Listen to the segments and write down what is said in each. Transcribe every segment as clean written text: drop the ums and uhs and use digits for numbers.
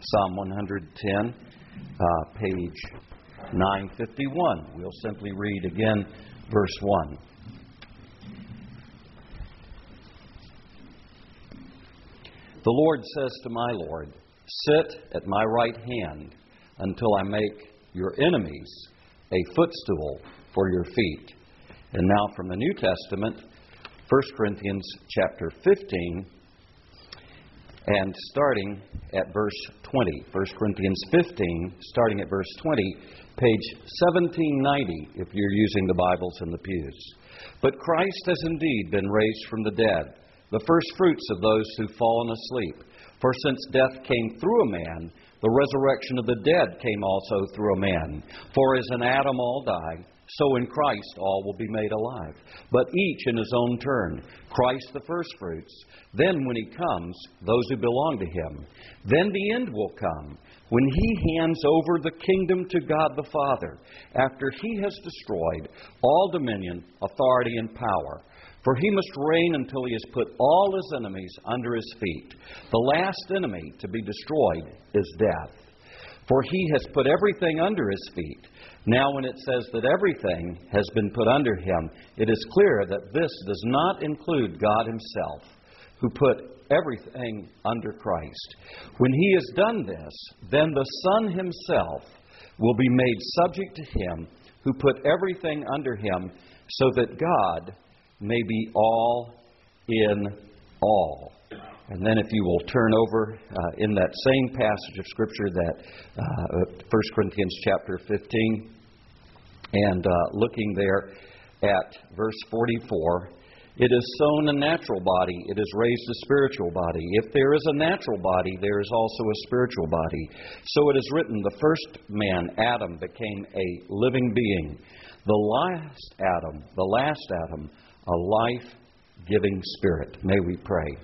Psalm 110, page 951. We'll simply read again verse 1. The Lord says to my Lord, "Sit at my right hand until I make your enemies a footstool for your feet." And now from the New Testament, 1 Corinthians chapter 15, and starting at verse 20. 1 Corinthians 15, starting at verse 20, page 1790, if you're using the Bibles in the pews. "But Christ has indeed been raised from the dead, the first fruits of those who've fallen asleep. For since death came through a man, the resurrection of the dead came also through a man. For as in Adam all die, so in Christ all will be made alive. But each in his own turn, Christ the firstfruits. Then when he comes, those who belong to him. Then the end will come, when he hands over the kingdom to God the Father, after he has destroyed all dominion, authority, and power. For he must reign until he has put all his enemies under his feet. The last enemy to be destroyed is death. For he has put everything under his feet. Now when it says that everything has been put under him, it is clear that this does not include God himself, who put everything under Christ. When he has done this, then the Son himself will be made subject to him who put everything under him, so that God may be all in all." And then if you will turn over in that same passage of Scripture, that 1 Corinthians chapter 15, and looking there at verse 44, "It is sown a natural body, it is raised a spiritual body. If there is a natural body, there is also a spiritual body. So it is written, the first man, Adam, became a living being. The last Adam, a life-giving spirit." May we pray.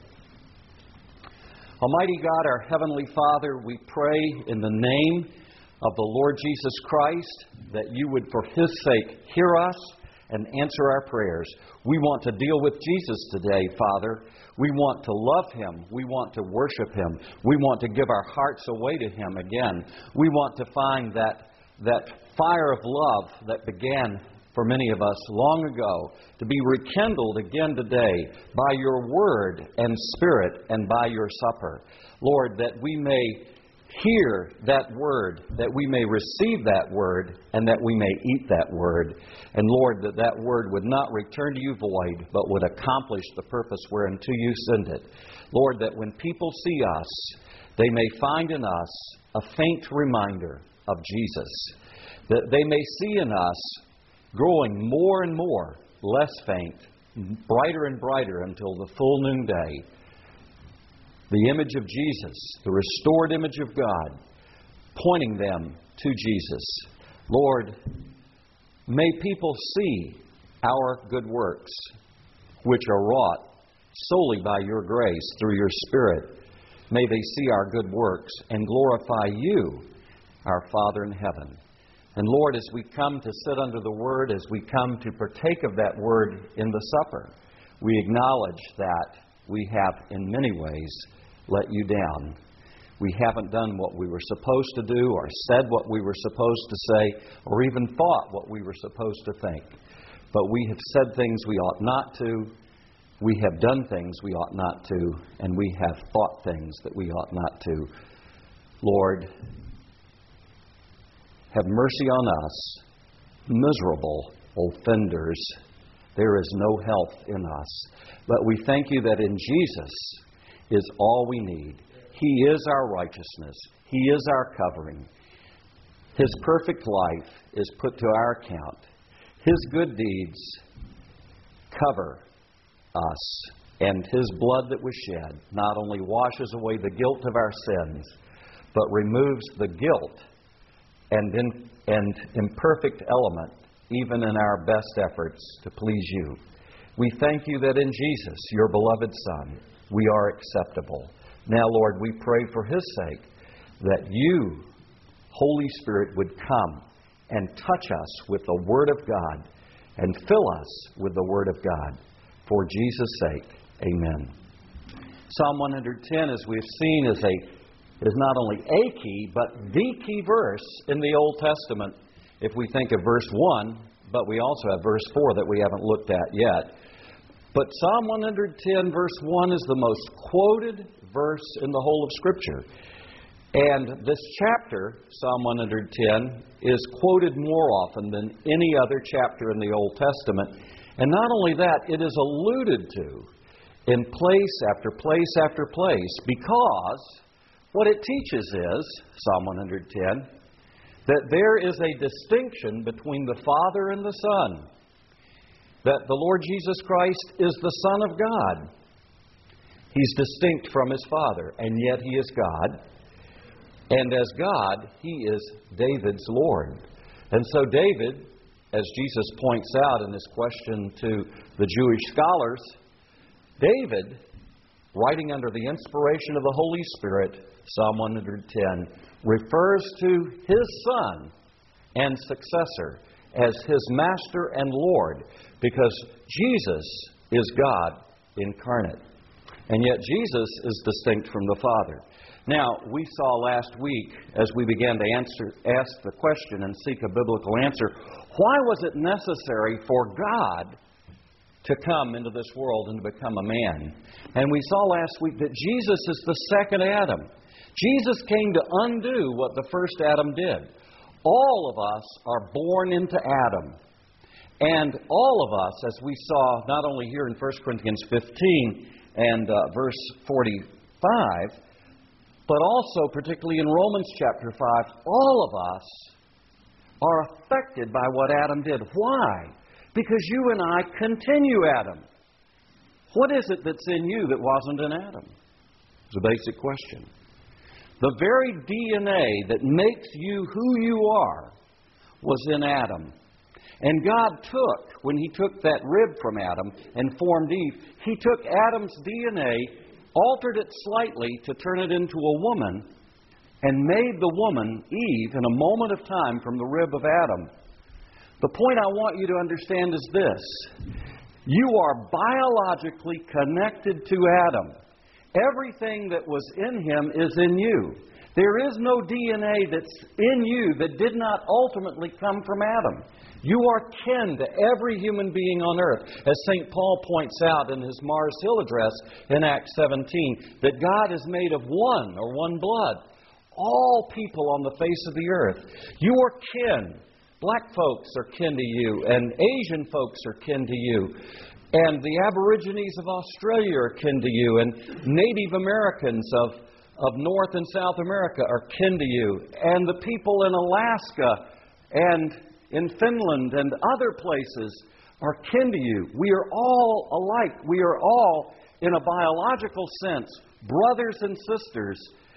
Almighty God, our Heavenly Father, we pray in the name of the Lord Jesus Christ that you would, for his sake, hear us and answer our prayers. We want to deal with Jesus today, Father. We want to love him. We want to worship him. We want to give our hearts away to him again. We want to find that fire of love that began for many of us long ago, to be rekindled again today by your word and spirit and by your supper. Lord, that we may hear that word, that we may receive that word, and that we may eat that word. And Lord, that word would not return to you void, but would accomplish the purpose whereunto you send it. Lord, that when people see us, they may find in us a faint reminder of Jesus. That they may see in us growing more and more, less faint, brighter and brighter until the full noonday, the image of Jesus, the restored image of God, pointing them to Jesus. Lord, may people see our good works, which are wrought solely by your grace through your Spirit. May they see our good works and glorify you, our Father in heaven. And Lord, as we come to sit under the Word, as we come to partake of that Word in the supper, we acknowledge that we have in many ways let you down. We haven't done what we were supposed to do, or said what we were supposed to say, or even thought what we were supposed to think. But we have said things we ought not to, we have done things we ought not to, and we have thought things that we ought not to. Lord, have mercy on us, miserable offenders. There is no health in us. But we thank you that in Jesus is all we need. He is our righteousness. He is our covering. His perfect life is put to our account. His good deeds cover us. And His blood that was shed not only washes away the guilt of our sins, but removes the guilt and imperfect element even in our best efforts to please you. We thank you that in Jesus, your beloved Son, we are acceptable. Now, Lord, we pray for His sake that you, Holy Spirit, would come and touch us with the Word of God and fill us with the Word of God. For Jesus' sake, amen. Psalm 110, as we've seen, is a is not only a key, but the key verse in the Old Testament. If we think of verse 1, but we also have verse 4 that we haven't looked at yet. But Psalm 110 verse 1 is the most quoted verse in the whole of Scripture. And this chapter, Psalm 110, is quoted more often than any other chapter in the Old Testament. And not only that, it is alluded to in place after place after place, because what it teaches is, Psalm 110, that there is a distinction between the Father and the Son. That the Lord Jesus Christ is the Son of God. He's distinct from His Father, and yet He is God. And as God, He is David's Lord. And so David, as Jesus points out in his question to the Jewish scholars, David, writing under the inspiration of the Holy Spirit, Psalm 110, refers to his Son and successor as His Master and Lord, because Jesus is God incarnate. And yet Jesus is distinct from the Father. Now, we saw last week, as we began to ask the question and seek a biblical answer, why was it necessary for God to come into this world and to become a man? And we saw last week that Jesus is the second Adam. Jesus came to undo what the first Adam did. All of us are born into Adam. And all of us, as we saw not only here in 1 Corinthians 15 and verse 45, but also particularly in Romans chapter 5, all of us are affected by what Adam did. Why? Because you and I continue Adam. What is it that's in you that wasn't in Adam? It's a basic question. The very DNA that makes you who you are was in Adam. And God took, when He took that rib from Adam and formed Eve, He took Adam's DNA, altered it slightly to turn it into a woman, and made the woman, Eve, in a moment of time from the rib of Adam. The point I want you to understand is this. You are biologically connected to Adam. Everything that was in him is in you. There is no DNA that's in you that did not ultimately come from Adam. You are kin to every human being on earth. As St. Paul points out in his Mars Hill address in Acts 17, that God is made of one, or one blood. All people on the face of the earth. You are kin. Black folks are kin to you, and Asian folks are kin to you. And the Aborigines of Australia are kin to you, and Native Americans of North and South America are kin to you, and the people in Alaska and in Finland and other places are kin to you. We are all alike. We are all, in a biological sense, brothers and sisters.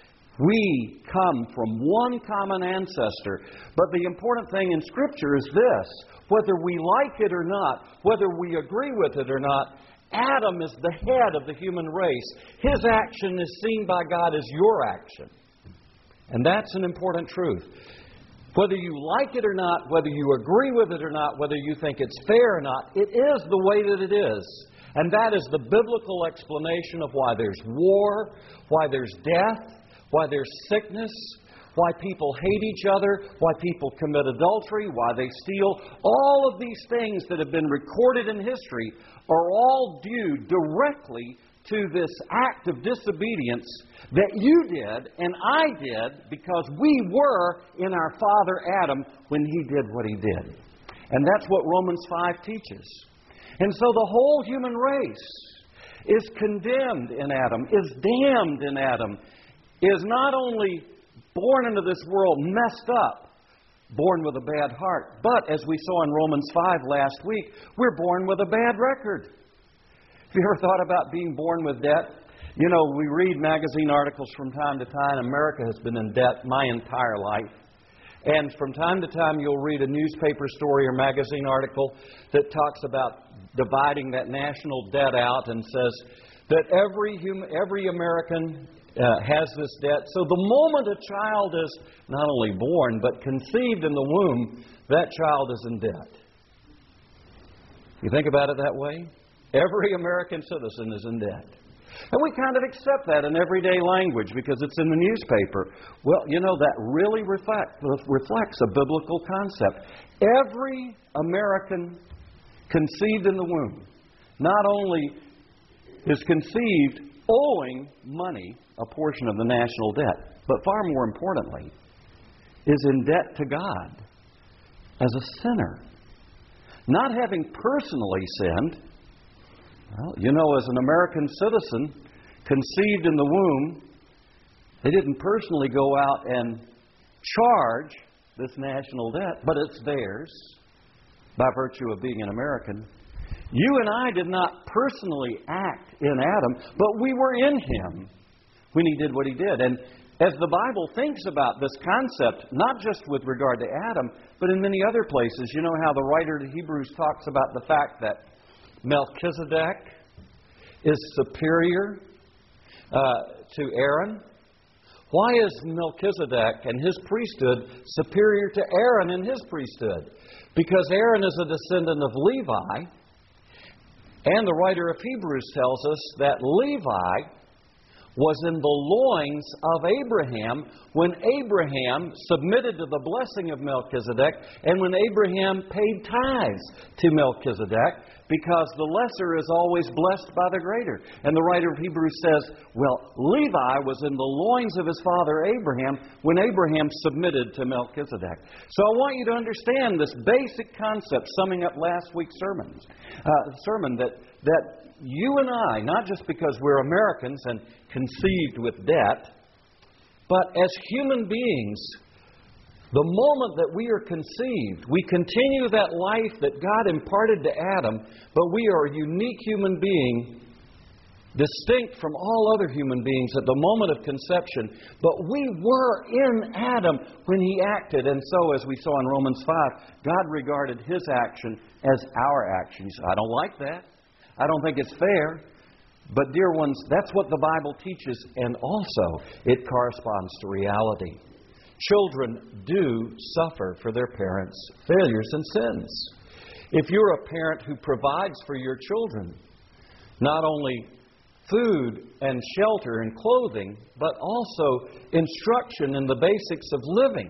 We come from one common ancestor. But the important thing in Scripture is this: whether we like it or not, whether we agree with it or not, Adam is the head of the human race. His action is seen by God as your action. And that's an important truth. Whether you like it or not, whether you agree with it or not, whether you think it's fair or not, it is the way that it is. And that is the biblical explanation of why there's war, why there's death, why there's sickness, why people hate each other, why people commit adultery, why they steal. All of these things that have been recorded in history are all due directly to this act of disobedience that you did and I did, because we were in our father Adam when he did what he did. And that's what Romans 5 teaches. And so the whole human race is condemned in Adam, is damned in Adam, is not only born into this world messed up, born with a bad heart, but as we saw in Romans 5 last week, we're born with a bad record. Have you ever thought about being born with debt? You know, we read magazine articles from time to time. America has been in debt my entire life. And from time to time you'll read a newspaper story or magazine article that talks about dividing that national debt out and says that every American has this debt. So the moment a child is not only born, but conceived in the womb, that child is in debt. You think about it that way? Every American citizen is in debt. And we kind of accept that in everyday language because it's in the newspaper. Well, that really reflects a biblical concept. Every American conceived in the womb not only is conceived owing money, a portion of the national debt, but far more importantly, is in debt to God as a sinner. Not having personally sinned, as an American citizen conceived in the womb, they didn't personally go out and charge this national debt, but it's theirs by virtue of being an American. You and I did not personally act in Adam, but we were in Him when He did what He did. And as the Bible thinks about this concept, not just with regard to Adam, but in many other places, you know how the writer to Hebrews talks about the fact that Melchizedek is superior to Aaron? Why is Melchizedek and his priesthood superior to Aaron and his priesthood? Because Aaron is a descendant of Levi, and the writer of Hebrews tells us that Levi was in the loins of Abraham when Abraham submitted to the blessing of Melchizedek and when Abraham paid tithes to Melchizedek, because the lesser is always blessed by the greater. And the writer of Hebrews says, well, Levi was in the loins of his father Abraham when Abraham submitted to Melchizedek. So I want you to understand this basic concept, summing up last week's sermon, that you and I, not just because we're Americans and conceived with debt, but as human beings, the moment that we are conceived, we continue that life that God imparted to Adam, but we are a unique human being, distinct from all other human beings at the moment of conception. But we were in Adam when He acted. And so, as we saw in Romans 5, God regarded His action as our action. He said, I don't like that. I don't think it's fair. But, dear ones, that's what the Bible teaches, and also it corresponds to reality. Children do suffer for their parents' failures and sins. If you're a parent who provides for your children not only food and shelter and clothing, but also instruction in the basics of living,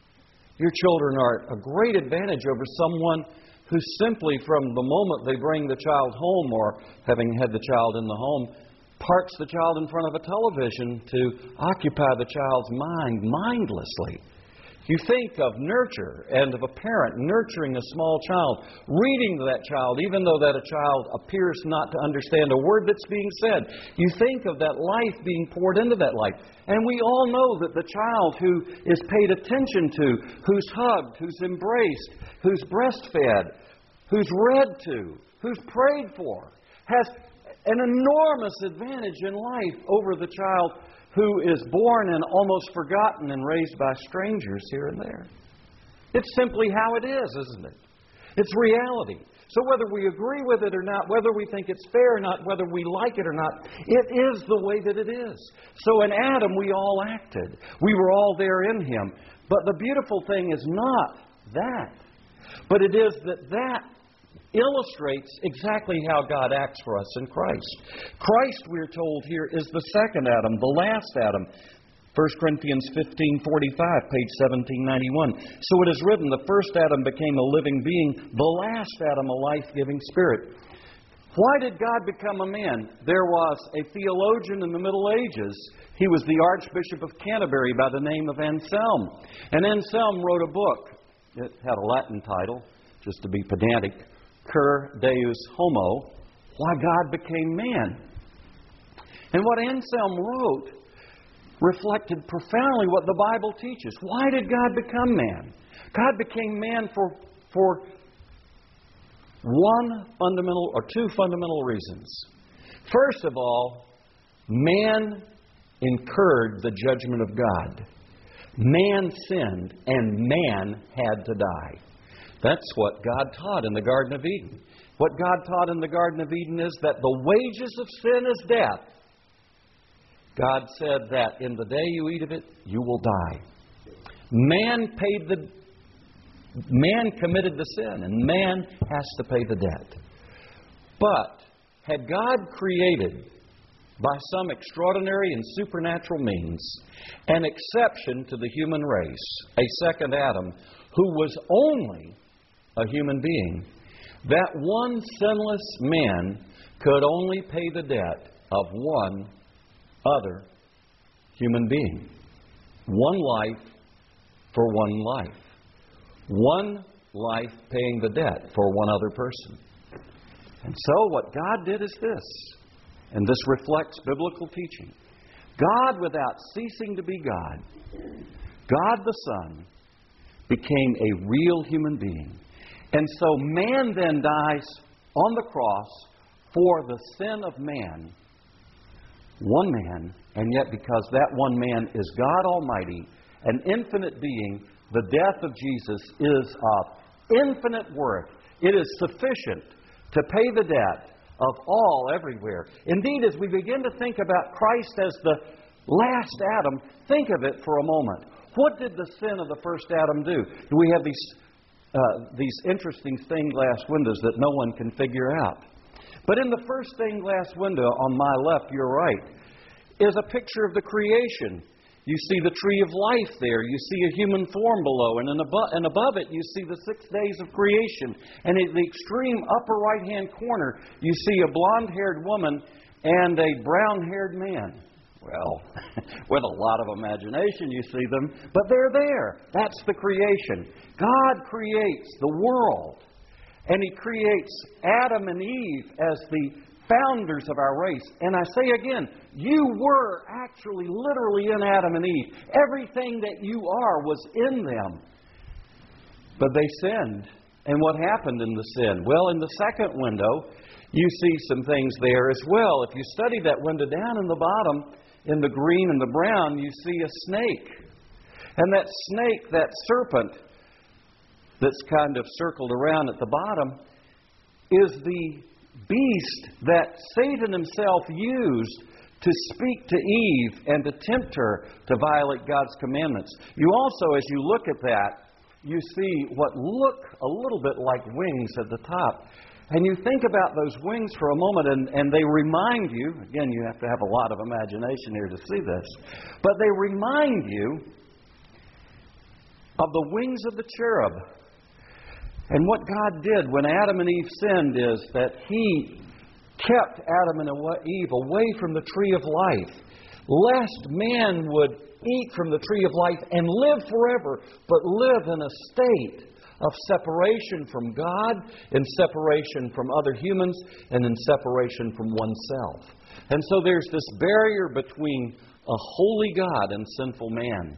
your children are a great advantage over someone who simply from the moment they bring the child home, or having had the child in the home, parks the child in front of a television to occupy the child's mind mindlessly. You think of nurture and of a parent nurturing a small child, reading to that child, even though that a child appears not to understand a word that's being said. You think of that life being poured into that life. And we all know that the child who is paid attention to, who's hugged, who's embraced, who's breastfed, who's read to, who's prayed for, has an enormous advantage in life over the child who is born and almost forgotten and raised by strangers here and there. It's simply how it is, isn't it? It's reality. So whether we agree with it or not, whether we think it's fair or not, whether we like it or not, it is the way that it is. So in Adam, we all acted. We were all there in Him. But the beautiful thing is not that, but it is that illustrates exactly how God acts for us in Christ. Christ, we're told here, is the second Adam, the last Adam. 1 Corinthians 15:45, page 1791. So it is written, the first Adam became a living being, the last Adam a life-giving spirit. Why did God become a man? There was a theologian in the Middle Ages. He was the Archbishop of Canterbury by the name of Anselm. And Anselm wrote a book. It had a Latin title, just to be pedantic, Cur Deus Homo, Why God Became Man. And what Anselm wrote reflected profoundly what the Bible teaches. Why did God become man? God became man for two fundamental reasons. First of all, man incurred the judgment of God. Man sinned, and man had to die. That's what God taught in the Garden of Eden. What God taught in the Garden of Eden is that the wages of sin is death. God said that in the day you eat of it, you will die. Man committed the sin, and man has to pay the debt. But had God created by some extraordinary and supernatural means, an exception to the human race, a second Adam, who was only a human being. That one sinless man could only pay the debt of one other human being. One life for one life. One life paying the debt for one other person. And so what God did is this, and this reflects biblical teaching. God, without ceasing to be God, God the Son, became a real human being. And so man then dies on the cross for the sin of man. One man, and yet because that one man is God Almighty, an infinite being, the death of Jesus is of infinite worth. It is sufficient to pay the debt of all everywhere. Indeed, as we begin to think about Christ as the last Adam, think of it for a moment. What did the sin of the first Adam do? We have these interesting stained glass windows that no one can figure out. But in the first stained glass window on my left, your right, is a picture of the creation. You see the tree of life there. You see a human form below. And above it, you see the 6 days of creation. And in the extreme upper right-hand corner, you see a blonde-haired woman and a brown-haired man. Well, with a lot of imagination, you see them. But they're there. That's the creation. God creates the world. And He creates Adam and Eve as the founders of our race. And I say again, you were actually literally in Adam and Eve. Everything that you are was in them. But they sinned. And what happened in the sin? Well, in the second window, you see some things there as well. If you study that window down in the bottom, in the green and the brown, you see a snake. And that snake, that serpent that's kind of circled around at the bottom, is the beast that Satan himself used to speak to Eve and to tempt her to violate God's commandments. You also, as you look at that, you see what look a little bit like wings at the top. And you think about those wings for a moment, and they remind you, again, you have to have a lot of imagination here to see this, but they remind you of the wings of the cherub. And what God did when Adam and Eve sinned is that He kept Adam and Eve away from the tree of life, lest man would eat from the tree of life and live forever, but live in a state of separation from God, in separation from other humans, and in separation from oneself. And so there's this barrier between a holy God and sinful man.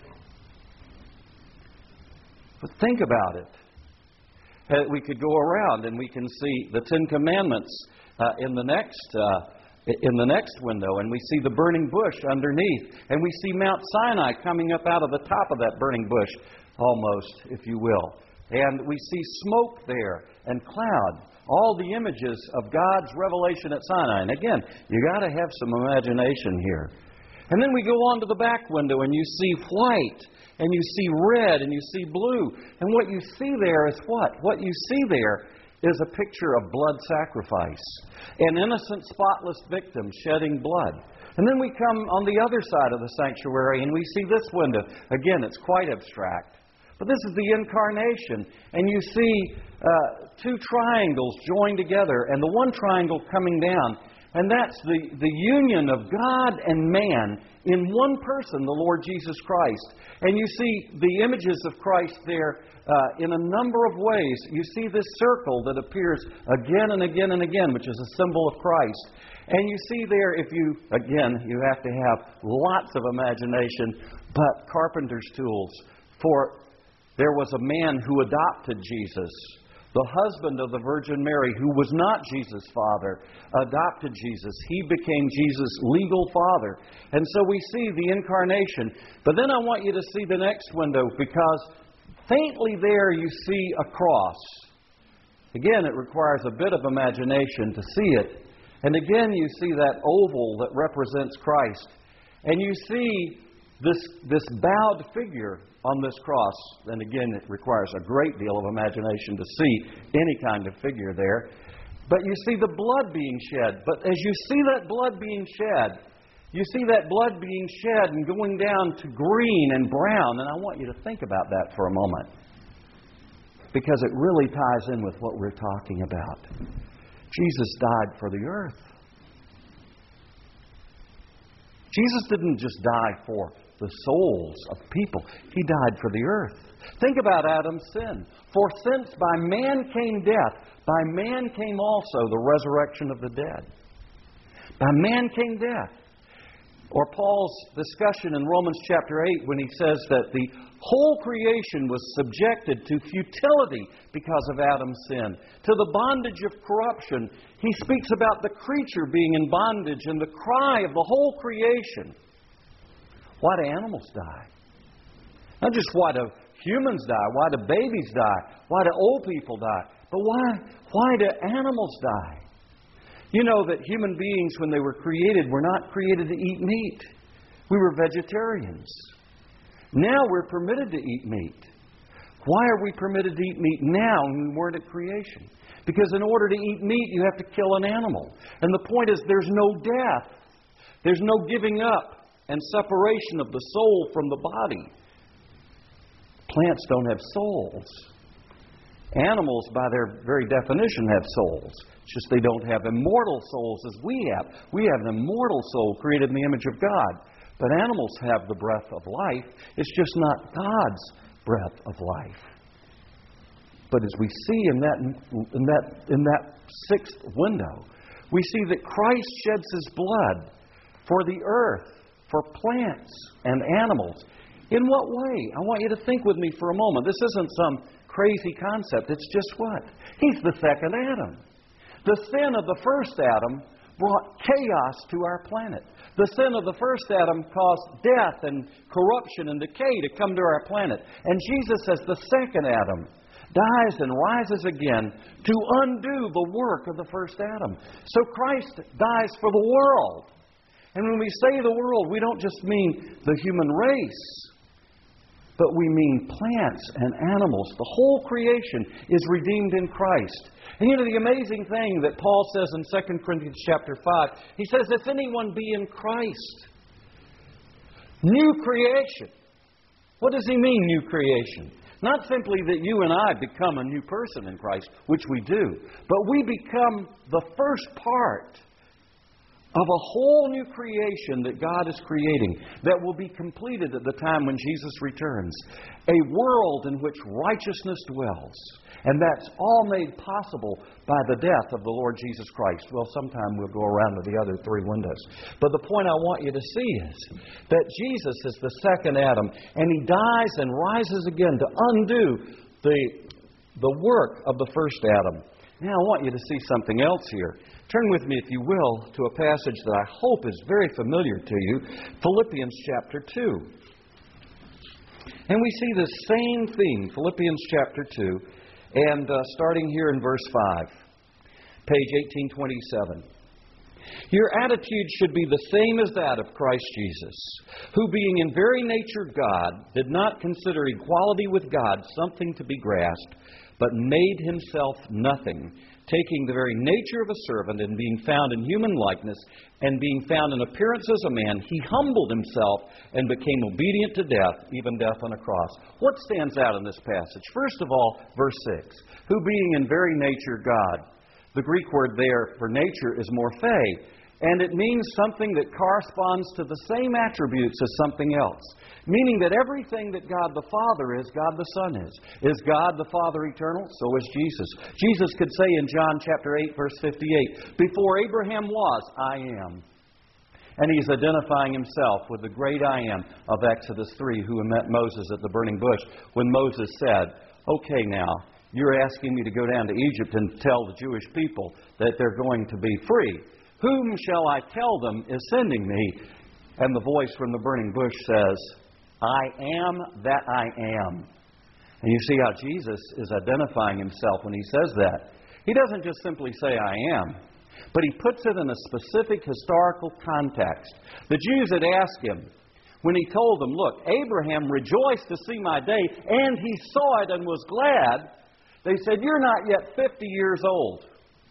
But think about it. We could go around and we can see the Ten Commandments in the next window, and we see the burning bush underneath, and we see Mount Sinai coming up out of the top of that burning bush, almost, if you will. And we see smoke there and cloud, all the images of God's revelation at Sinai. And again, you got to have some imagination here. And then we go on to the back window and you see white, and you see red, and you see blue. And what you see there is what? What you see there is a picture of blood sacrifice. An innocent, spotless victim shedding blood. And then we come on the other side of the sanctuary and we see this window. Again, it's quite abstract. But this is the incarnation. And you see two triangles joined together, and the one triangle coming down. And that's the union of God and man in one person, the Lord Jesus Christ. And you see the images of Christ there in a number of ways. You see this circle that appears again and again and again, which is a symbol of Christ. And you see there, you have to have lots of imagination, but carpenter's tools. For there was a man who adopted Jesus. The husband of the Virgin Mary, who was not Jesus' father, adopted Jesus. He became Jesus' legal father. And so we see the incarnation. But then I want you to see the next window, because faintly there you see a cross. Again, it requires a bit of imagination to see it. And again, you see that oval that represents Christ. And you see this bowed figure on this cross. And again, it requires a great deal of imagination to see any kind of figure there. But you see the blood being shed. But as you see that blood being shed, you see that blood being shed and going down to green and brown. And I want you to think about that for a moment, because it really ties in with what we're talking about. Jesus died for the earth. Jesus didn't just die for the souls of people. He died for the earth. Think about Adam's sin. For since by man came death, by man came also the resurrection of the dead. By man came death. Or Paul's discussion in Romans chapter 8 when he says that the whole creation was subjected to futility because of Adam's sin, to the bondage of corruption. He speaks about the creature being in bondage and the cry of the whole creation. Why do animals die? Not just why do humans die, why do babies die, why do old people die, but why do animals die? You know that human beings, when they were created, were not created to eat meat. We were vegetarians. Now we're permitted to eat meat. Why are we permitted to eat meat now when we weren't at creation? Because in order to eat meat, you have to kill an animal. And the point is, there's no death. There's no giving up and separation of the soul from the body. Plants don't have souls. Animals, by their very definition, have souls. It's just they don't have immortal souls as we have. We have an immortal soul created in the image of God. But animals have the breath of life. It's just not God's breath of life. But as we see in that sixth window, we see that Christ sheds His blood for the earth, for plants and animals. In what way? I want you to think with me for a moment. This isn't some crazy concept. It's just what? He's the second Adam. The sin of the first Adam brought chaos to our planet. The sin of the first Adam caused death and corruption and decay to come to our planet. And Jesus, as the second Adam, dies and rises again to undo the work of the first Adam. So Christ dies for the world. And when we say the world, we don't just mean the human race, but we mean plants and animals. The whole creation is redeemed in Christ. And you know the amazing thing that Paul says in 2 Corinthians chapter 5, he says, if anyone be in Christ, new creation. What does he mean, new creation? Not simply that you and I become a new person in Christ, which we do, but we become the first part of a whole new creation that God is creating that will be completed at the time when Jesus returns. A world in which righteousness dwells. And that's all made possible by the death of the Lord Jesus Christ. Well, sometime we'll go around to the other three windows. But the point I want you to see is that Jesus is the second Adam, and He dies and rises again to undo the work of the first Adam. Now I want you to see something else here. Turn with me, if you will, to a passage that I hope is very familiar to you, Philippians chapter 2. And we see the same theme, Philippians chapter 2, and starting here in verse 5, page 1827. Your attitude should be the same as that of Christ Jesus, who being in very nature God, did not consider equality with God something to be grasped, but made Himself nothing, taking the very nature of a servant and being found in human likeness, and being found in appearance as a man, He humbled Himself and became obedient to death, even death on a cross. What stands out in this passage? First of all, verse 6, who being in very nature God. The Greek word there for nature is morphe, and it means something that corresponds to the same attributes as something else. Meaning that everything that God the Father is, God the Son is. Is God the Father eternal? So is Jesus. Jesus could say in John chapter 8, verse 58, before Abraham was, I am. And He's identifying Himself with the great I am of Exodus 3, who met Moses at the burning bush, when Moses said, okay now, you're asking me to go down to Egypt and tell the Jewish people that they're going to be free. Whom shall I tell them is sending me? And the voice from the burning bush says, I am that I am. And you see how Jesus is identifying Himself when He says that. He doesn't just simply say, I am, but He puts it in a specific historical context. The Jews had asked Him, when He told them, look, Abraham rejoiced to see my day, and he saw it and was glad. They said, you're not yet 50 years old.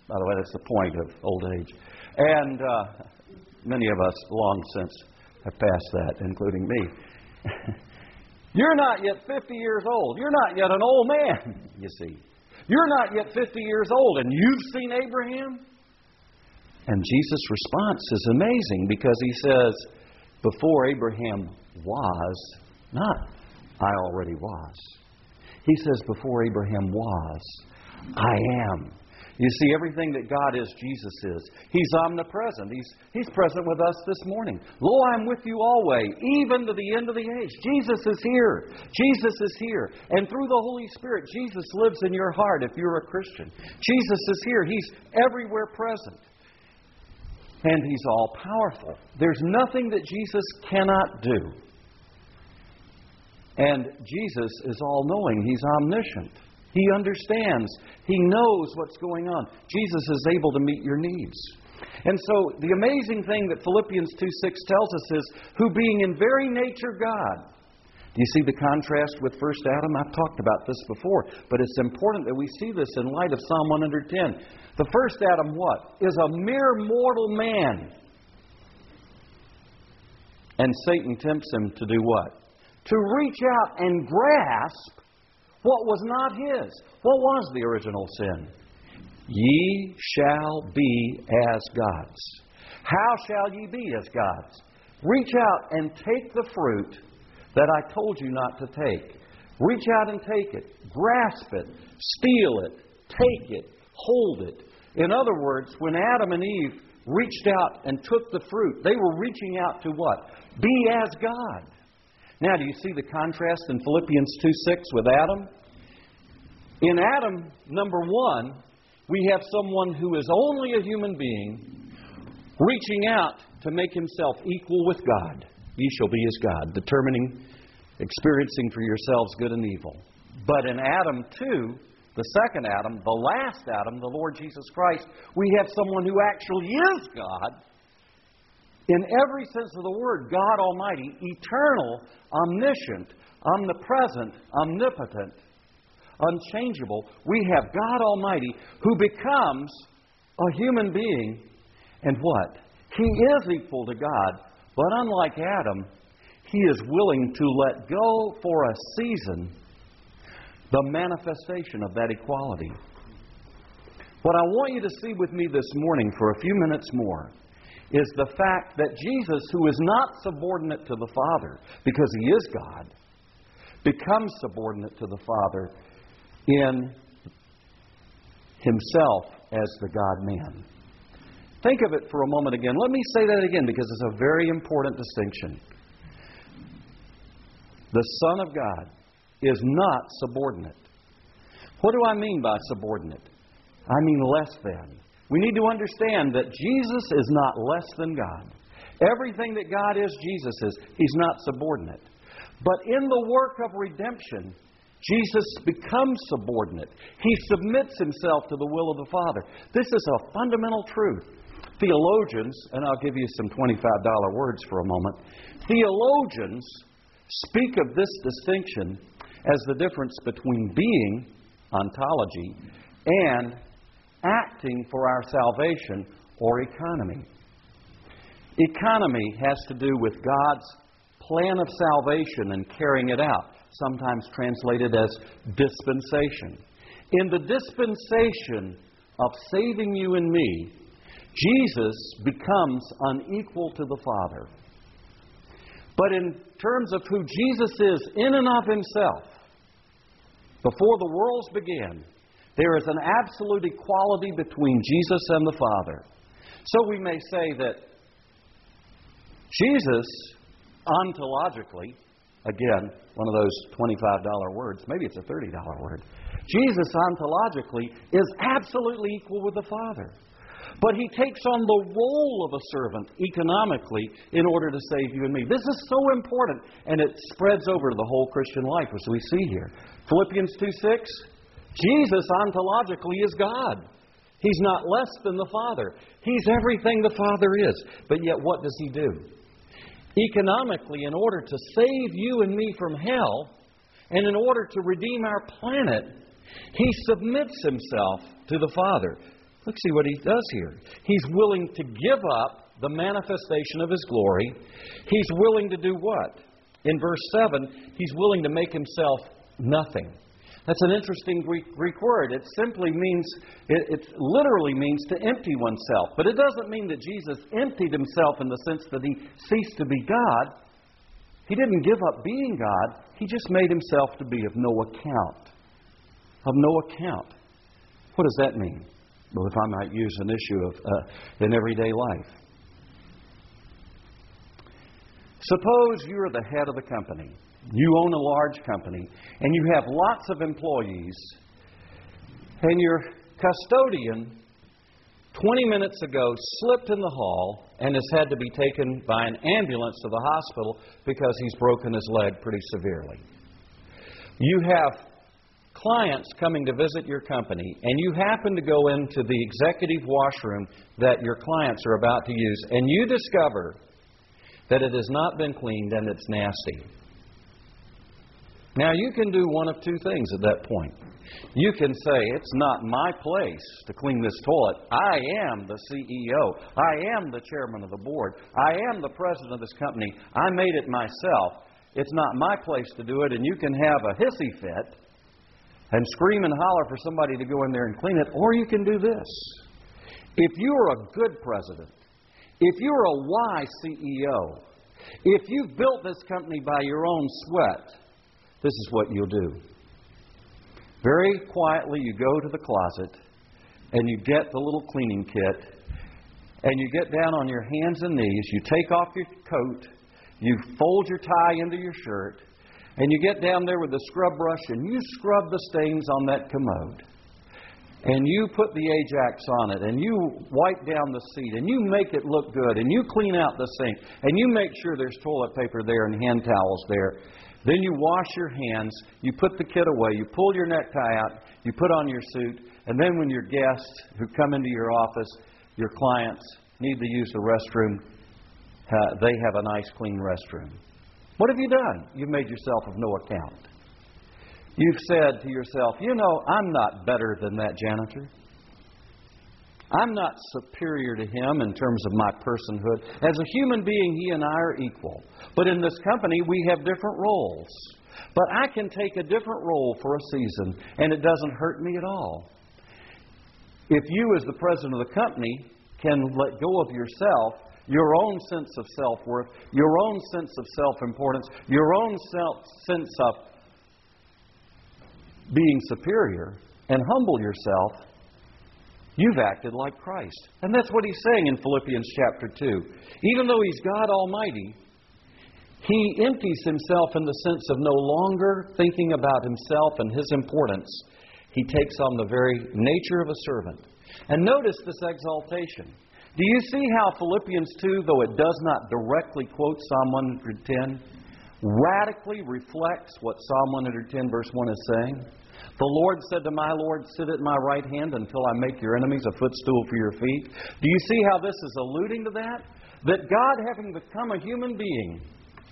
By the way, that's the point of old age. And many of us long since have passed that, including me. You're not yet 50 years old. You're not yet an old man, you see. You're not yet 50 years old, and you've seen Abraham? And Jesus' response is amazing because He says, before Abraham was, not I already was. He says, before Abraham was, I am. You see, everything that God is, Jesus is. He's omnipresent. He's present with us this morning. Lo, I'm with you always, even to the end of the age. Jesus is here. Jesus is here. And through the Holy Spirit, Jesus lives in your heart if you're a Christian. Jesus is here. He's everywhere present. And He's all-powerful. There's nothing that Jesus cannot do. And Jesus is all-knowing. He's omniscient. He understands. He knows what's going on. Jesus is able to meet your needs. And so the amazing thing that Philippians 2:6 tells us is, who being in very nature God. Do you see the contrast with first Adam? I've talked about this before, but it's important that we see this in light of Psalm 110. The first Adam, what? Is a mere mortal man. And Satan tempts him to do what? To reach out and grasp what was not his. What was the original sin? Ye shall be as gods. How shall ye be as gods? Reach out and take the fruit that I told you not to take. Reach out and take it. Grasp it. Steal it. Take it. Hold it. In other words, when Adam and Eve reached out and took the fruit, they were reaching out to what? Be as God. Now, do you see the contrast in Philippians 2:6 with Adam? In Adam, number one, we have someone who is only a human being reaching out to make himself equal with God. Ye shall be as God, determining, experiencing for yourselves good and evil. But in Adam 2, the second Adam, the last Adam, the Lord Jesus Christ, we have someone who actually is God. In every sense of the word, God Almighty, eternal, omniscient, omnipresent, omnipotent, unchangeable. We have God Almighty who becomes a human being. And what? He is equal to God, but unlike Adam, He is willing to let go for a season the manifestation of that equality. What I want you to see with me this morning for a few minutes more is the fact that Jesus, who is not subordinate to the Father, because He is God, becomes subordinate to the Father in Himself as the God-man. Think of it for a moment again. Let me say that again because it's a very important distinction. The Son of God is not subordinate. What do I mean by subordinate? I mean less than. We need to understand that Jesus is not less than God. Everything that God is, Jesus is. He's not subordinate. But in the work of redemption, Jesus becomes subordinate. He submits Himself to the will of the Father. This is a fundamental truth. Theologians, and I'll give you some $25 words for a moment. Theologians speak of this distinction as the difference between being, ontology, and acting for our salvation, or economy. Economy has to do with God's plan of salvation and carrying it out, sometimes translated as dispensation. In the dispensation of saving you and me, Jesus becomes unequal to the Father. But in terms of who Jesus is in and of Himself, before the worlds began, there is an absolute equality between Jesus and the Father. So we may say that Jesus, ontologically, again, one of those $25 words, maybe it's a $30 word. Jesus, ontologically, is absolutely equal with the Father. But He takes on the role of a servant economically in order to save you and me. This is so important, and it spreads over to the whole Christian life, as we see here. Philippians 2:6, Jesus ontologically is God. He's not less than the Father. He's everything the Father is. But yet what does He do? Economically, in order to save you and me from hell, and in order to redeem our planet, He submits Himself to the Father. Let's see what He does here. He's willing to give up the manifestation of His glory. He's willing to do what? In verse 7, He's willing to make Himself nothing. That's an interesting Greek word. It simply means, it literally means to empty oneself. But it doesn't mean that Jesus emptied Himself in the sense that He ceased to be God. He didn't give up being God. He just made Himself to be of no account. Of no account. What does that mean? Well, if I might use an issue of in everyday life. Suppose you're the head of the company. You own a large company, and you have lots of employees, and your custodian 20 minutes ago slipped in the hall and has had to be taken by an ambulance to the hospital because he's broken his leg pretty severely. You have clients coming to visit your company, and you happen to go into the executive washroom that your clients are about to use, and you discover that it has not been cleaned and it's nasty. Now, you can do one of two things at that point. You can say, it's not my place to clean this toilet. I am the CEO. I am the chairman of the board. I am the president of this company. I made it myself. It's not my place to do it, and you can have a hissy fit and scream and holler for somebody to go in there and clean it. Or you can do this. If you're a good president, if you're a wise CEO, if you've built this company by your own sweat, this is what you'll do. Very quietly, you go to the closet and you get the little cleaning kit and you get down on your hands and knees. You take off your coat, you fold your tie into your shirt, and you get down there with the scrub brush and you scrub the stains on that commode. And you put the Ajax on it, and you wipe down the seat, and you make it look good, and you clean out the sink, and you make sure there's toilet paper there and hand towels there. Then you wash your hands, you put the kit away, you pull your necktie out, you put on your suit, and then when your guests who come into your office, your clients, need to use the restroom, they have a nice clean restroom. What have you done? You've made yourself of no account. You've said to yourself, you know, I'm not better than that janitor. I'm not superior to him in terms of my personhood. As a human being, he and I are equal. But in this company, we have different roles. But I can take a different role for a season, and it doesn't hurt me at all. If you, as the president of the company, can let go of yourself, your own sense of self-worth, your own sense of self-importance, your own sense of being superior, and humble yourself, you've acted like Christ. And that's what he's saying in Philippians chapter 2. Even though he's God Almighty, he empties himself in the sense of no longer thinking about himself and his importance. He takes on the very nature of a servant. And notice this exaltation. Do you see how Philippians 2, though it does not directly quote Psalm 110, radically reflects what Psalm 110 verse 1 is saying? The Lord said to my Lord, sit at my right hand until I make your enemies a footstool for your feet. Do you see how this is alluding to that? That God, having become a human being,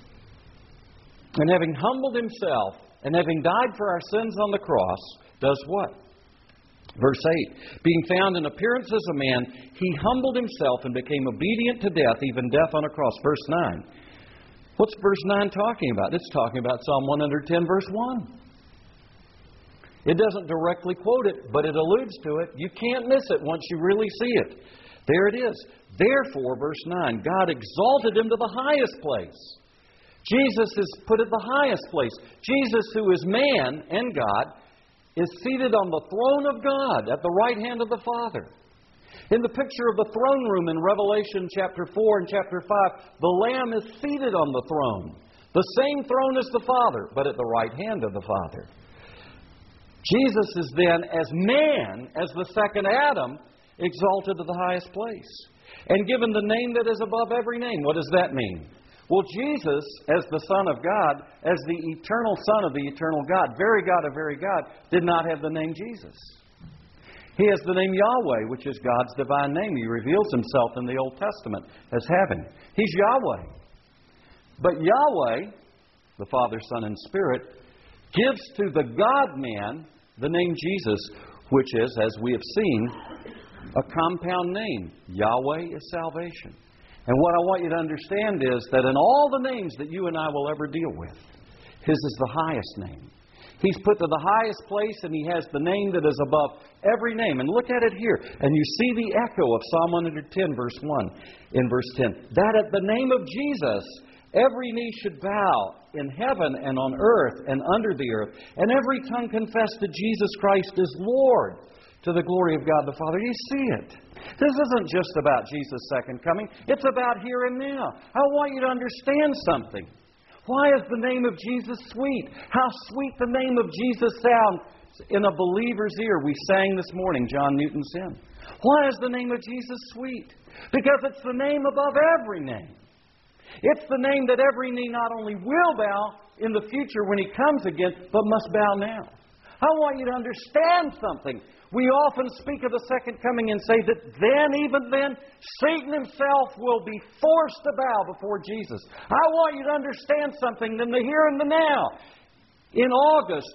and having humbled himself, and having died for our sins on the cross, does what? Verse 8, being found in appearance as a man, he humbled himself and became obedient to death, even death on a cross. Verse 9. What's verse 9 talking about? It's talking about Psalm 110, verse 1. It doesn't directly quote it, but it alludes to it. You can't miss it once you really see it. There it is. Therefore, verse 9, God exalted him to the highest place. Jesus is put at the highest place. Jesus, who is man and God, is seated on the throne of God at the right hand of the Father. In the picture of the throne room in Revelation chapter 4 and chapter 5, the Lamb is seated on the throne. The same throne as the Father, but at the right hand of the Father. Jesus is then, as man, as the second Adam, exalted to the highest place and given the name that is above every name. What does that mean? Well, Jesus, as the Son of God, as the eternal Son of the eternal God, very God of very God, did not have the name Jesus. He has the name Yahweh, which is God's divine name. He reveals himself in the Old Testament as having. He's Yahweh. But Yahweh, the Father, Son, and Spirit, gives to the God-man the name Jesus, which is, as we have seen, A compound name. Yahweh is salvation. And what I want you to understand is that in all the names that you and I will ever deal with, His is the highest name. He's put to the highest place, and He has the name that is above every name. And look at it here. And you see the echo of Psalm 110, verse 1, in verse 10. That at the name of Jesus, every knee should bow in heaven and on earth and under the earth, and every tongue confess that Jesus Christ is Lord, to the glory of God the Father. You see it. This isn't just about Jesus' second coming. It's about here and now. I want you to understand something. Why is the name of Jesus sweet? How sweet the name of Jesus sounds in a believer's ear. We sang this morning John Newton's hymn. Why is the name of Jesus sweet? Because it's the name above every name. It's the name that every knee not only will bow in the future when He comes again, but must bow now. I want you to understand something. We often speak of the second coming and say that even then, Satan himself will be forced to bow before Jesus. I want you to understand something in the here and the now. In August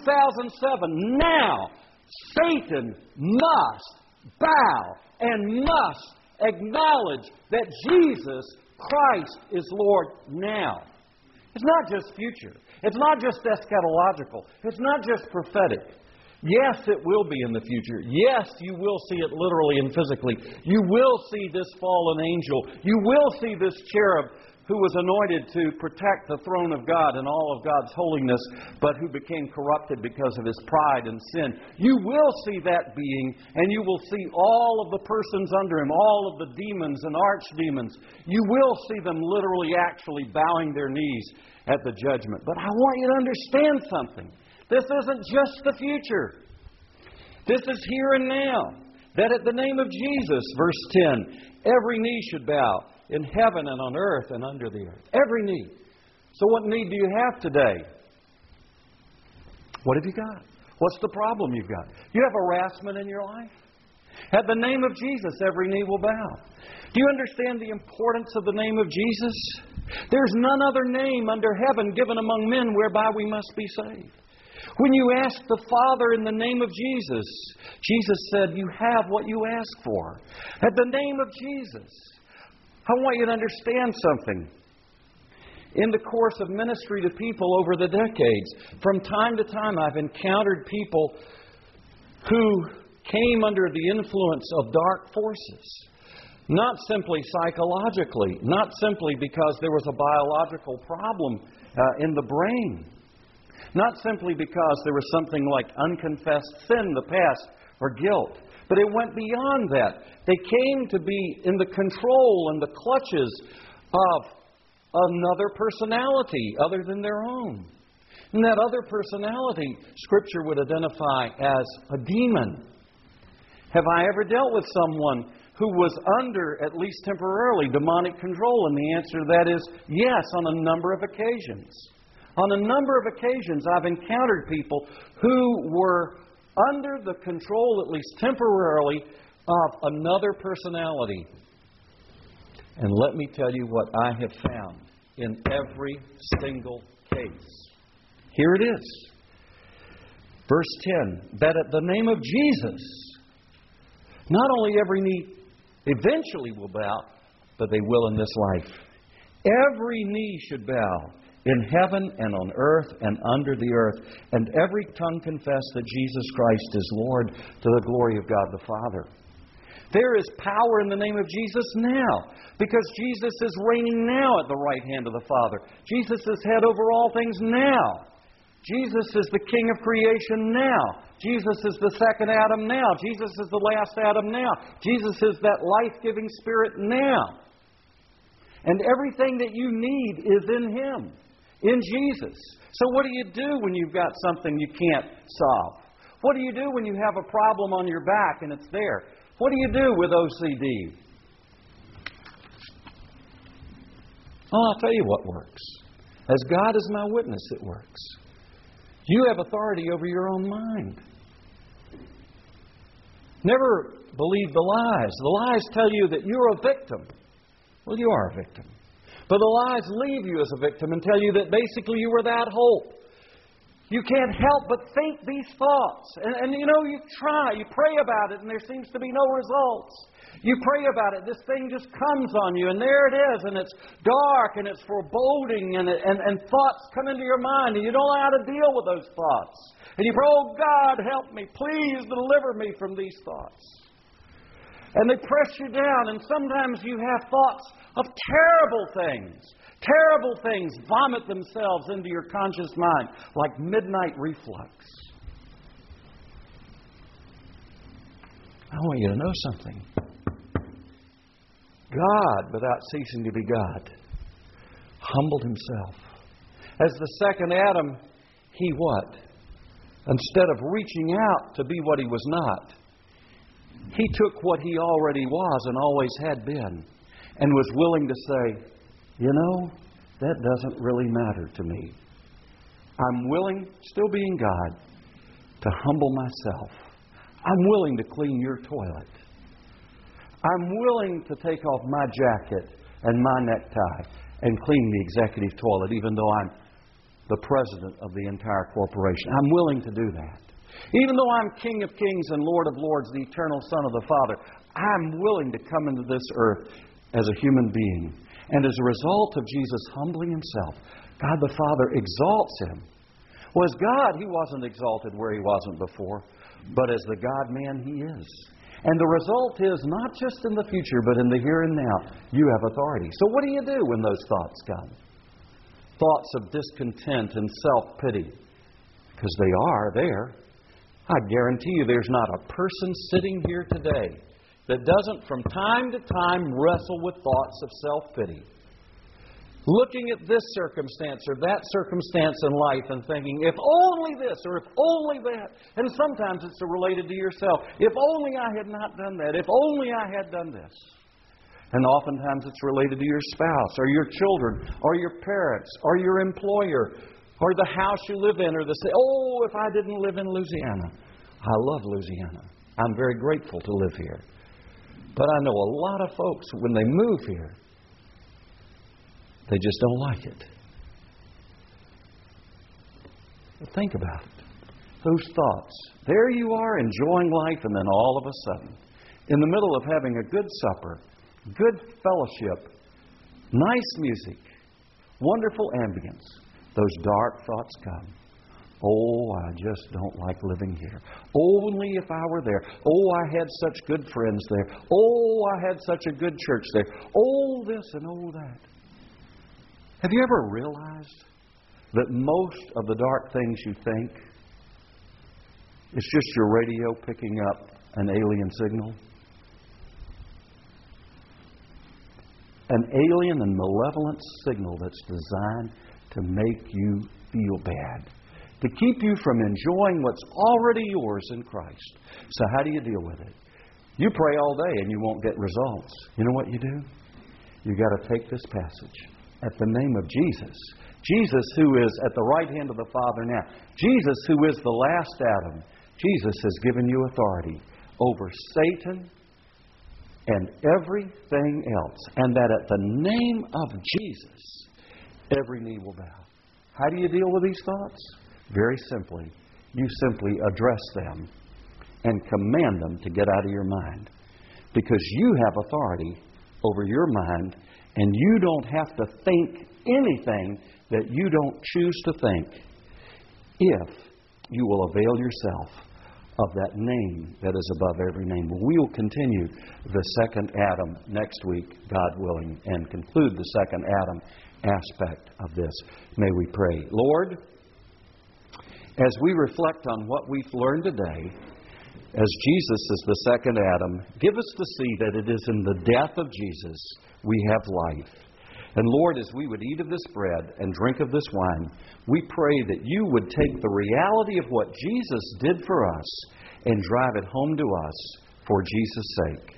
2007, now, Satan must bow and must acknowledge that Jesus Christ is Lord now. It's not just future. It's not just eschatological. It's not just prophetic. Yes, it will be in the future. Yes, you will see it literally and physically. You will see this fallen angel. You will see this cherub who was anointed to protect the throne of God and all of God's holiness, but who became corrupted because of his pride and sin. You will see that being, and you will see all of the persons under him, all of the demons and archdemons. You will see them literally actually bowing their knees at the judgment. But I want you to understand something. This isn't just the future. This is here and now. That at the name of Jesus, verse 10, every knee should bow in heaven and on earth and under the earth. Every knee. So what need do you have today? What have you got? What's the problem you've got? You have harassment in your life? At the name of Jesus, every knee will bow. Do you understand the importance of the name of Jesus? There's none other name under heaven given among men whereby we must be saved. When you ask the Father in the name of Jesus, Jesus said, you have what you ask for. At the name of Jesus. I want you to understand something. In the course of ministry to people over the decades, from time to time I've encountered people who came under the influence of dark forces. Not simply psychologically, not simply because there was a biological problem in the brain. Not simply because there was something like unconfessed sin in the past or guilt. But it went beyond that. They came to be in the control and the clutches of another personality other than their own. And that other personality, Scripture would identify as a demon. Have I ever dealt with someone who was under, at least temporarily, demonic control? And the answer to that is yes, on a number of occasions. On a number of occasions, I've encountered people who were under the control, at least temporarily, of another personality. And let me tell you what I have found in every single case. Here it is. Verse 10, that at the name of Jesus, not only every knee eventually will bow, but they will in this life. Every knee should bow in heaven and on earth and under the earth, and every tongue confess that Jesus Christ is Lord, to the glory of God the Father. There is power in the name of Jesus now, because Jesus is reigning now at the right hand of the Father. Jesus is head over all things now. Jesus is the King of creation now. Jesus is the second Adam now. Jesus is the last Adam now. Jesus is that life-giving Spirit now. And everything that you need is in Him, in Jesus. So what do you do when you've got something you can't solve? What do you do when you have a problem on your back and it's there? What do you do with OCD? Oh, I'll tell you what works. As God is my witness, it works. You have authority over your own mind. Never believe the lies. The lies tell you that you're a victim. Well, you are a victim. But the lies leave you as a victim and tell you that basically you were that hope. You can't help but think these thoughts. And you know, you pray about it, and there seems to be no results. You pray about it, this thing just comes on you, and there it is, and it's dark, and it's foreboding, and thoughts come into your mind, and you don't know how to deal with those thoughts. And you pray, oh God, help me, please deliver me from these thoughts. And they press you down, and sometimes you have thoughts of terrible things. Terrible things vomit themselves into your conscious mind like midnight reflux. I want you to know something. God, without ceasing to be God, humbled Himself. As the second Adam, He what? Instead of reaching out to be what He was not, He took what He already was and always had been and was willing to say, you know, that doesn't really matter to me. I'm willing, still being God, to humble myself. I'm willing to clean your toilet. I'm willing to take off my jacket and my necktie and clean the executive toilet, even though I'm the president of the entire corporation. I'm willing to do that. Even though I'm King of Kings and Lord of Lords, the eternal Son of the Father, I'm willing to come into this earth as a human being. And as a result of Jesus humbling Himself, God the Father exalts Him. Well, as God, He wasn't exalted where He wasn't before, but as the God-man He is. And the result is not just in the future, but in the here and now, you have authority. So what do you do when those thoughts come? Thoughts of discontent and self-pity. Because they are there. I guarantee you there's not a person sitting here today that doesn't from time to time wrestle with thoughts of self-pity. Looking at this circumstance or that circumstance in life and thinking, if only this or if only that. And sometimes it's related to yourself. If only I had not done that. If only I had done this. And oftentimes it's related to your spouse or your children or your parents or your employer or the house you live in or the city. Oh, if I didn't live in Louisiana. I love Louisiana. I'm very grateful to live here. But I know a lot of folks, when they move here, they just don't like it. But think about it. Those thoughts. There you are enjoying life, and then all of a sudden, in the middle of having a good supper, good fellowship, nice music, wonderful ambience, those dark thoughts come. Oh, I just don't like living here. Only if I were there. Oh, I had such good friends there. Oh, I had such a good church there. Oh, this and oh, that. Have you ever realized that most of the dark things you think is just your radio picking up an alien signal? An alien and malevolent signal that's designed to make you feel bad. To keep you from enjoying what's already yours in Christ. So how do you deal with it? You pray all day and you won't get results. You know what you do? You've got to take this passage at the name of Jesus. Jesus who is at the right hand of the Father now. Jesus who is the last Adam. Jesus has given you authority over Satan and everything else. And that at the name of Jesus, every knee will bow. How do you deal with these thoughts? Very simply, you simply address them and command them to get out of your mind. Because you have authority over your mind, and you don't have to think anything that you don't choose to think if you will avail yourself of that name that is above every name. We will continue the second Adam next week, God willing, and conclude the second Adam aspect of this. May we pray. Lord, as we reflect on what we've learned today, as Jesus is the second Adam, give us to see that it is in the death of Jesus we have life. And Lord, as we would eat of this bread and drink of this wine, we pray that you would take the reality of what Jesus did for us and drive it home to us for Jesus' sake.